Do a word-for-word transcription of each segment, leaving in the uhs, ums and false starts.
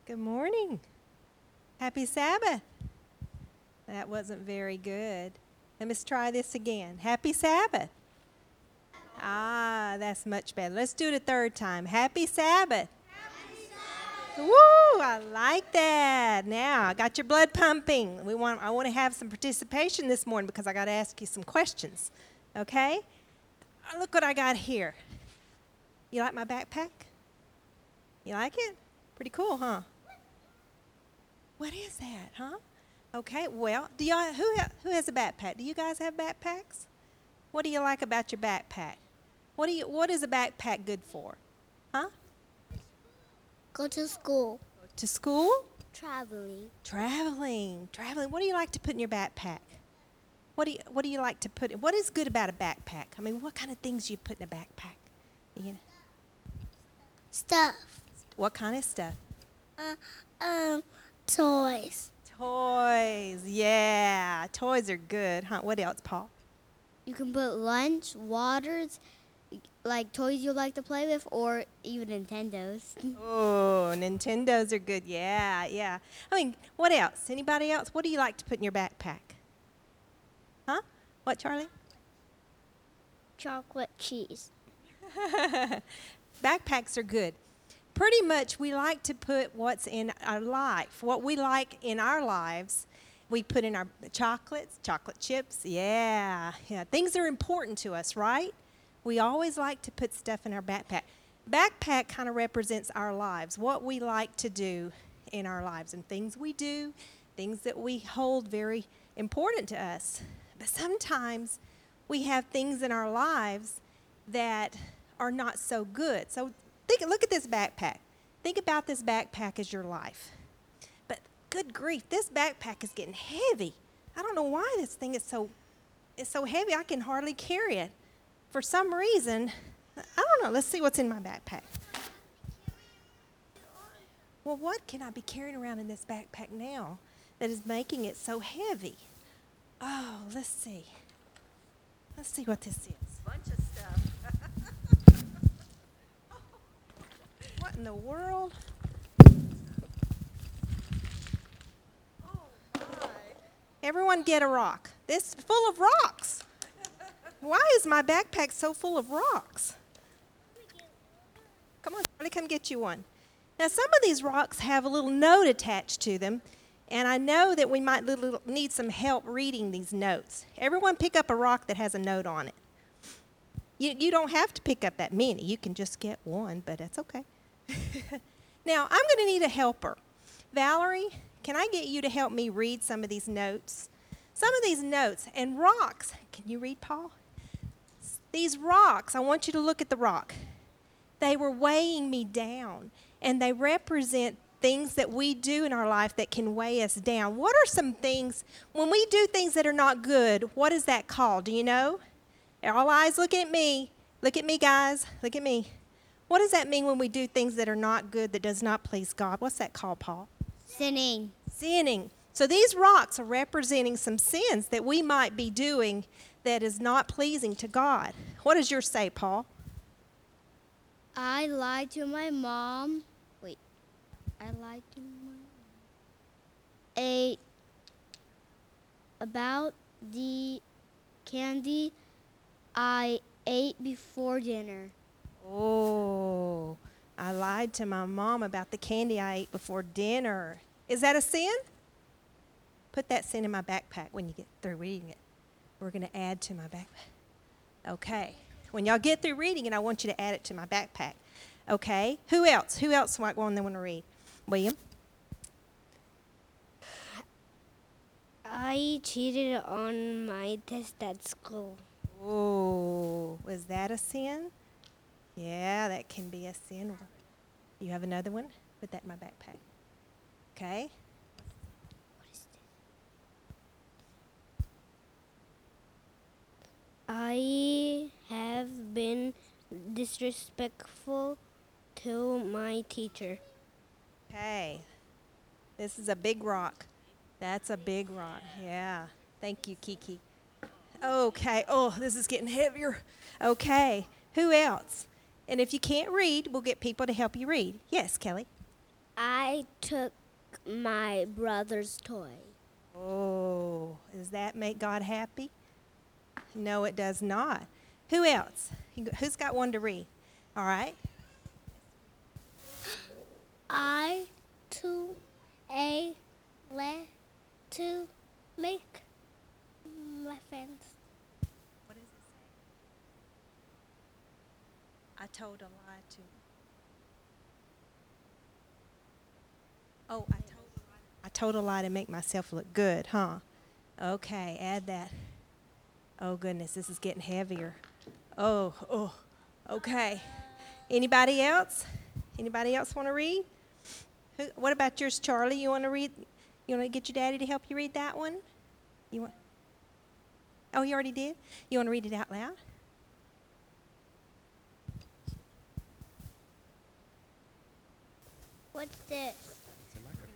Good morning. Happy Sabbath. That wasn't very good. Let us try this again. Happy Sabbath. Ah, that's much better. Let's do it a third time. Happy Sabbath. Woo, I like that. Now, I got your blood pumping. We want I want to have some participation this morning because I got to ask you some questions. Okay? Uh, Look what I got here. You like my backpack? You like it? Pretty cool, huh? What is that, huh? Okay, well, do y'all who ha, who has a backpack? Do you guys have backpacks? What do you like about your backpack? What do you what is a backpack good for? Huh? Go to school. To school? Traveling. Traveling. Traveling. What do you like to put in your backpack? What do you what do you like to put in? What is good about a backpack? I mean, what kind of things do you put in a backpack? You know, Stuff. what kind of stuff? Uh, um, toys. Toys. Yeah. Toys are good, huh? What else, Paul? You can put lunch, waters, like toys you like to play with, or even Nintendos. Oh, Nintendos are good. Yeah, yeah. I mean, what else? Anybody else? What do you like to put in your backpack? Huh? What, Charlie? Chocolate cheese. Backpacks are good. Pretty much, we like to put what's in our life, what we like in our lives. We put in our chocolates, chocolate chips. Yeah, yeah. Things are important to us, right? We always like to put stuff in our backpack. Backpack kind of represents our lives, what we like to do in our lives, and things we do, things that we hold very important to us. But sometimes we have things in our lives that are not so good. So think, look at this backpack. Think about this backpack as your life. But good grief, this backpack is getting heavy. I don't know why this thing is so it's so heavy I can hardly carry it. For some reason, I don't know. Let's see what's in my backpack. Well, what can I be carrying around in this backpack now that is making it so heavy? Oh, let's see. Let's see what this is. Bunch of stuff. What in the world? Oh, my. Everyone get a rock. This is full of rocks. Why is my backpack so full of rocks? Come on, Charlie, come get you one. Now, some of these rocks have a little note attached to them, and I know that we might little, need some help reading these notes. Everyone pick up a rock that has a note on it. You, you don't have to pick up that many. You can just get one, but that's okay. Now, I'm going to need a helper. Valerie, can I get you to help me read some of these notes? Some of these notes and rocks. Can you read, Paul? These rocks, I want you to look at the rock. They were weighing me down, and they represent things that we do in our life that can weigh us down. What are some things, when we do things that are not good, what is that called? Do you know? All eyes looking at me. Look at me, guys. Look at me. What does that mean when we do things that are not good, that does not please God? What's that called, Paul? Sinning. Sinning. So these rocks are representing some sins that we might be doing that is not pleasing to God. What does yours say, Paul? I lied to my mom. Wait. I lied to my mom. A about the candy I ate before dinner. Oh, I lied to my mom about the candy I ate before dinner. Is that a sin? Put that sin in my backpack when you get through reading it. We're going to add to my backpack. Okay. When y'all get through reading it, I want you to add it to my backpack. Okay. Who else? Who else might want to want to read? William? I cheated on my test at school. Oh, was that a sin? Yeah, that can be a sin. You have another one? Put that in my backpack. Okay. What is this? I have been disrespectful to my teacher. Okay. This is a big rock. That's a big rock. Yeah. Thank you, Kiki. Okay. Oh, this is getting heavier. Okay. Who else? And if you can't read, we'll get people to help you read. Yes, Kelly. I I took my brother's toy. Oh, does that make God happy? No, it does not. Who else? Who's got one to read? All right. I to a le to make my friends. What does it say? I told a lie to. Oh, I told a lie. I told a lie to make myself look good, huh? Okay, add that. Oh goodness, this is getting heavier. Oh, oh, okay. Anybody else? Anybody else want to read? Who, what about yours, Charlie? You want to read? You want to get your daddy to help you read that one? You want? Oh, you already did? You want to read it out loud? What's this? It's a microphone.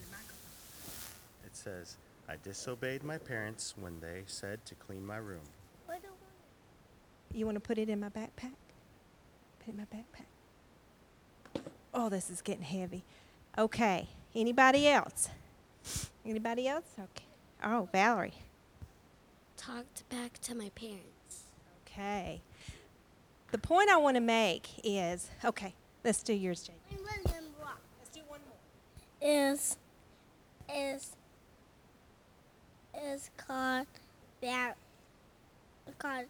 It says, I disobeyed my parents when they said to clean my room. What do You want to put it in my backpack? Put it in my backpack. Oh, this is getting heavy. Okay. Anybody else? Anybody else? Okay. Oh, Valerie. Talked back to my parents. Okay. The point I want to make is, okay, let's do yours, Jake. Let's do one more. Is is is called back called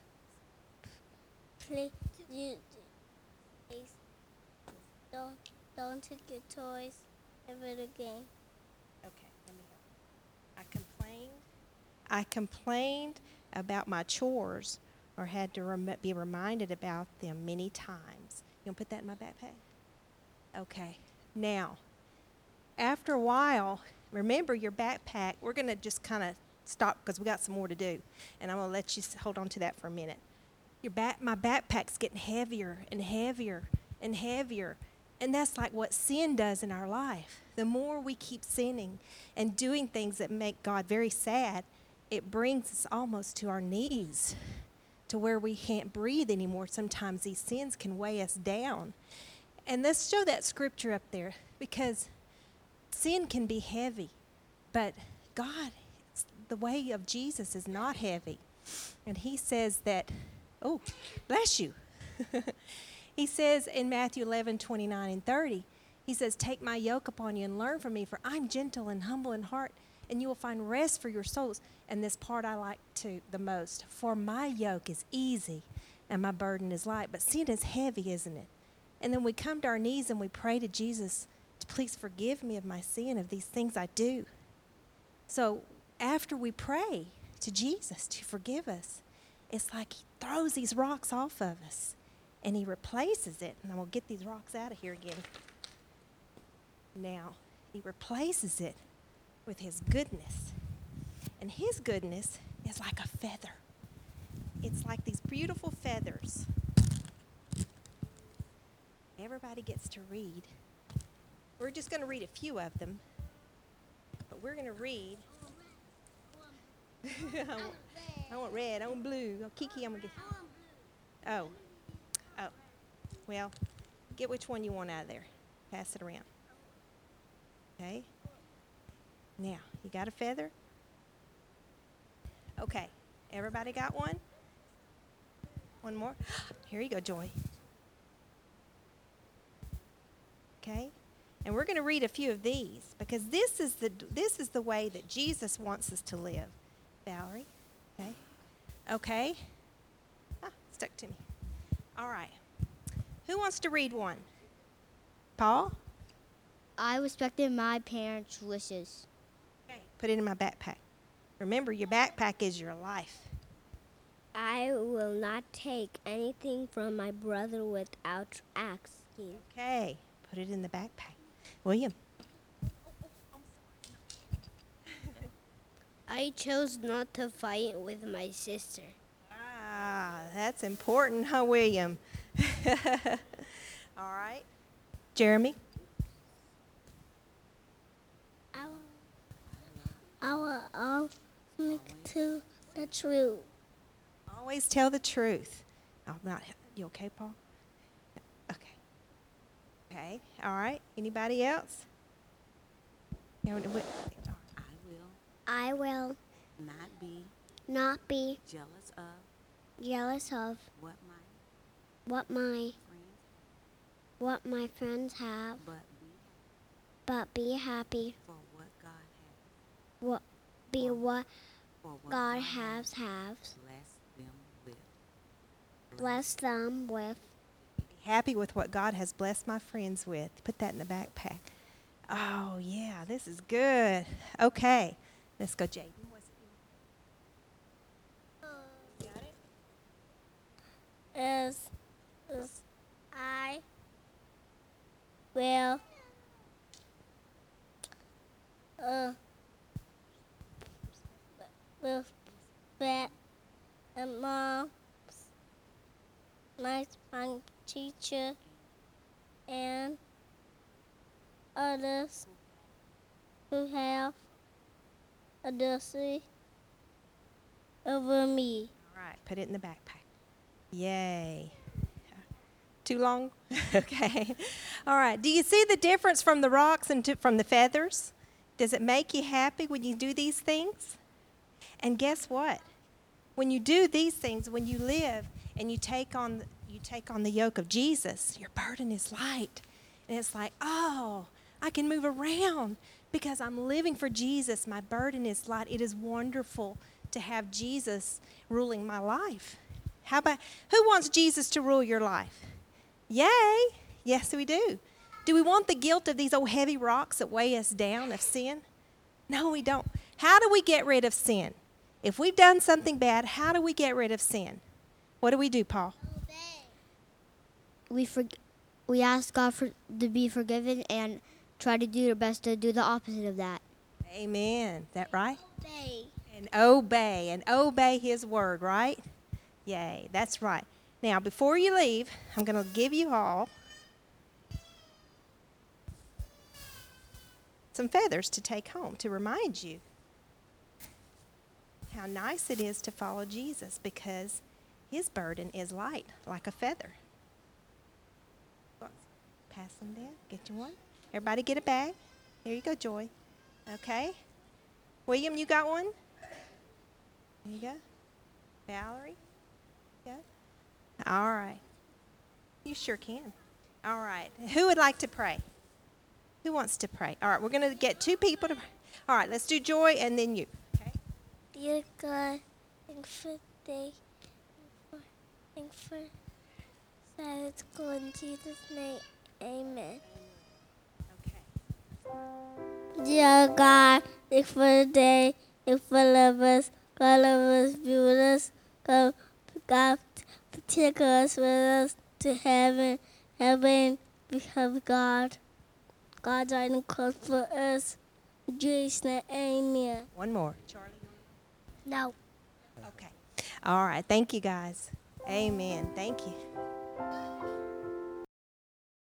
please you please don't don't take your toys over the game. Okay, let me help. I complained. I complained about my chores or had to rem- be reminded about them many times. You want to put that in my backpack? Okay. Now, after a while, remember your backpack. We're going to just kind of stop because we got some more to do. And I'm going to let you s- hold on to that for a minute. Your back, my backpack's getting heavier and heavier and heavier. And that's like what sin does in our life. The more we keep sinning and doing things that make God very sad, it brings us almost to our knees, to where we can't breathe anymore. Sometimes these sins can weigh us down. And let's show that scripture up there, because sin can be heavy, but God, the way of Jesus is not heavy. And he says that, oh, bless you. He says in Matthew eleven, twenty-nine and thirty, he says, take my yoke upon you and learn from me, for I'm gentle and humble in heart, and you will find rest for your souls. And this part I like to the most. For my yoke is easy and my burden is light. But sin is heavy, isn't it? And then we come to our knees and we pray to Jesus to please forgive me of my sin, of these things I do. So after we pray to Jesus to forgive us, it's like he throws these rocks off of us and he replaces it. And I'm going to get these rocks out of here again. Now, he replaces it with his goodness. And his goodness is like a feather. It's like these beautiful feathers. Everybody gets to read. We're just going to read a few of them. But we're going to read. I, want, I want red. I want blue. Oh, Kiki, I'm going to get. Oh. Oh. Well, get which one you want out of there. Pass it around. Okay. Now, you got a feather? Okay. Everybody got one? One more? Here you go, Joy. Okay? And we're going to read a few of these because this is the this is the way that Jesus wants us to live. Valerie? Okay? Okay? Ah, stuck to me. All right. Who wants to read one? Paul? I respected my parents' wishes. Okay. Put it in my backpack. Remember, your backpack is your life. I will not take anything from my brother without asking. Okay. Put it in the backpack. William? I chose not to fight with my sister. Ah, that's important, huh, William? All right. Jeremy? I will, I will always make to the truth. Always tell the truth. I'm not. You okay, Paul? Okay. Okay. All right. Anybody else? You know, what- I will I will not be not be jealous of jealous of what my what my friends, what my friends have, but be but be happy for what God has, what be what for what God has has have blessed them with. blessed them with. Be happy with what God has blessed my friends with. Put that in the backpack. Oh, yeah, this is good. Okay, let's go, Jaden. What's it you got it? Is is I will uh will bet and mom my my teacher and others who have authority over me. All right, put it in the backpack. Yay. Too long? Okay. All right. Do you see the difference from the rocks and to, from the feathers? Does it make you happy when you do these things? And guess what? When you do these things, when you live and you take on you take on the yoke of Jesus, your burden is light. And it's like, "Oh, I can move around because I'm living for Jesus. My burden is light." It is wonderful to have Jesus ruling my life. How about who wants Jesus to rule your life? Yay! Yes, we do. Do we want the guilt of these old heavy rocks that weigh us down of sin? No, we don't. How do we get rid of sin? If we've done something bad, how do we get rid of sin? What do we do, Paul? We for, we ask God for to be forgiven and try to do our best to do the opposite of that. Amen. Is that right? Obey. And obey, and obey his word, right? Yay, that's right. Now, before you leave, I'm going to give you all some feathers to take home to remind you how nice it is to follow Jesus because his burden is light, like a feather. Pass them down. Get you one. Everybody get a bag. Here you go, Joy. Okay. William, you got one? There you go. Valerie? Yeah. All right. You sure can. All right. Who would like to pray? Who wants to pray? All right, we're going to get two people to pray. All right, let's do Joy and then you. Okay. Dear God, thank for day, thank for Sabbath school in Jesus' name, amen. Okay. Dear God, thank for the day, thank for love us, God love us, be with us, God, God take us with us to heaven, heaven, because God, God died on the cross for us. In Jesus' name, amen. One more. Charlie. No. Okay. All right. Thank you, guys. Amen. Thank you.